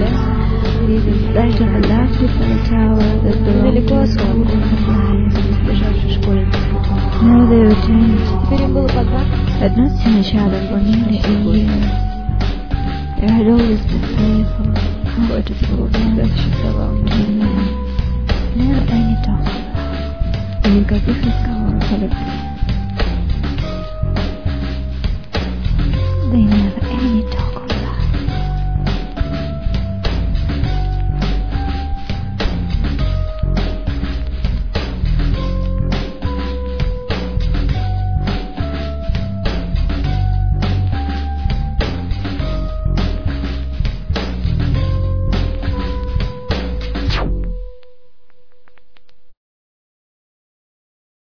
He's in sight of a last little tower that belonged to his own life. Now they returned. Had not seen each other for nearly a year. There had always been playful, comfortable affections around him. Never any talk. И никаких разговоров о любви. Да и не